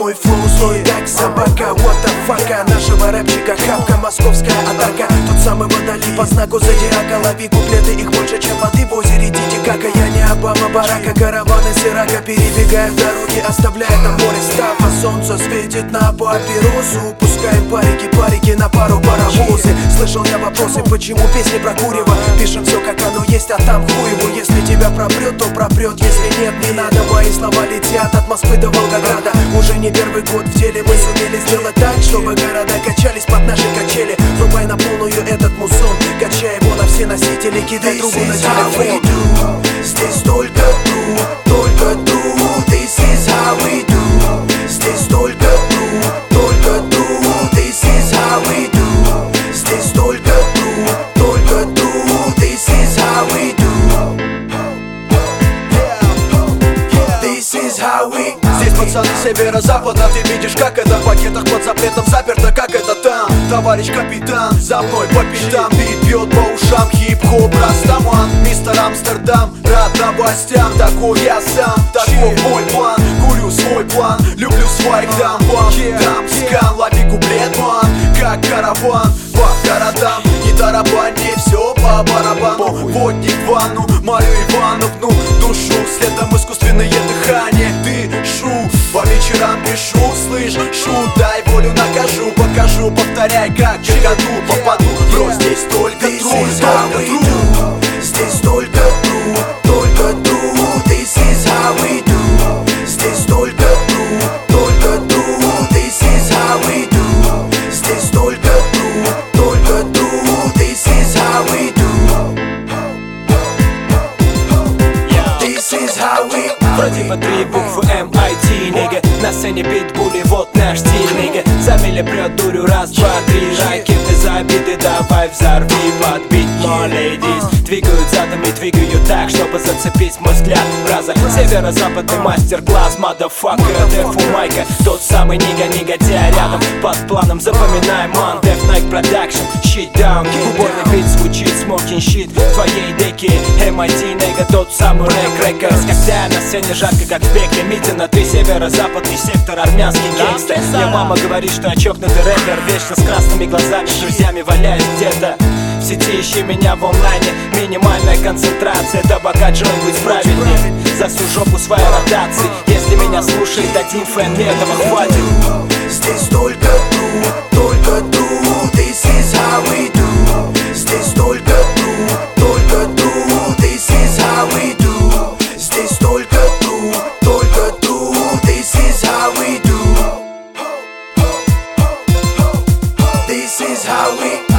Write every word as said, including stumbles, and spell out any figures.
Мой флоу злой, как собака, what the fuck. Нашего рэпчика хапка, московская атака. Тот самый водолей по знаку зодиака. Лови куплеты, их больше, чем воды в озере Титикака. Я не Обама, Барака, караваны с Ирака. Перебегаем дороги, оставляя на море стафа. Солнце светит на папиросу. Пускаем парики, парики на пару паровозы. Слышал я вопросы, почему песни про курево. Пишем все как оно есть, а там хуево. Если тебя пропрет, то пропрет, если нет, не надо. Мои слова летят от Москвы до Волгограда. Уже не первый год в деле мы сумели сделать так, чтобы города качались под наши качели. Врубай на полную этот мусон, качай его на все носители, кидай трубу на телефон. Здесь только тру, только тру. This is how we do. Здесь только тру, только тру. This is how we do. Здесь только тру, только тру. This is how we do. This is how we do. Здесь пацаны северо-запада, ты видишь, как это в пакетах под запретом заперто, как это там. Товарищ капитан, за мной по пятам. Бит бьет по ушам, хип-хоп, растаман. Мистер Амстердам, рад новостям. Такой я сам, такой мой план. Курю свой план, люблю своих дам. Вам дам скан, лови куплет, ман. Как караван по городам. Не тарабани, все по барабану. Водник в ванну, Марию Ивановну душу. Следом искусственное дыхание, дышу. По вечерам пишу, слышь, шут. Дай волю, накажу, покажу. Повторяй, как чекану, попаду. Бро, здесь только тру, только тру. Здесь только тру, только тру. This is how we do. Здесь только тру, только тру. This is how we do. Здесь только тру, только тру. This is how we do. This is how we do. Вроде бы три буквы эм ай ти, нига. На сцене питбули, вот наш стиль, нига. За миля прет дурю, раз, два, три. Ракеты за обиды, давай взорви под бит, но лейдис двигают задом и двигают так, чтобы зацепить мой взгляд. Фраза северо-западный мастер-класс, motherfucker, Дефу Майка. Тот самый нига, негодяй рядом. Под планом запоминай, man, Def Nike Production, shit down. Убойный бит звучит, smoking shit в твоей деке. эм ай ти, нига, тот самый рэк, рэкерс. Когда на сцене жарко, как в пекле. Митина, ты северо-западный сектор, армянский гейстер. Мне мама говорит, что я чокнутый рэпер. Вечно с красными глазами, с друзьями валяюсь где-то в сети, ищи меня в онлайне. Минимальная концентрация, табака, джойнт, будь правильнее. Засу жопу своей ротации. Если меня слушает один фэн, мне этого хватит. Здесь только тру, только тру. This is how we do. Здесь только тру, только тру. This is how we do. Здесь только тру, только тру. This is how we do. This is how we do.